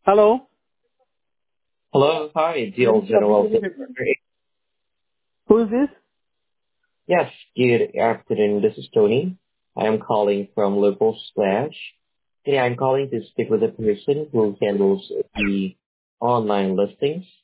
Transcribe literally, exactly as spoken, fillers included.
Hello? Hello. Hi, Deal General. Who is this? Yes, good afternoon. This is Tony. I am calling from Local Slash. Today I'm calling to speak with a person who handles the online listings.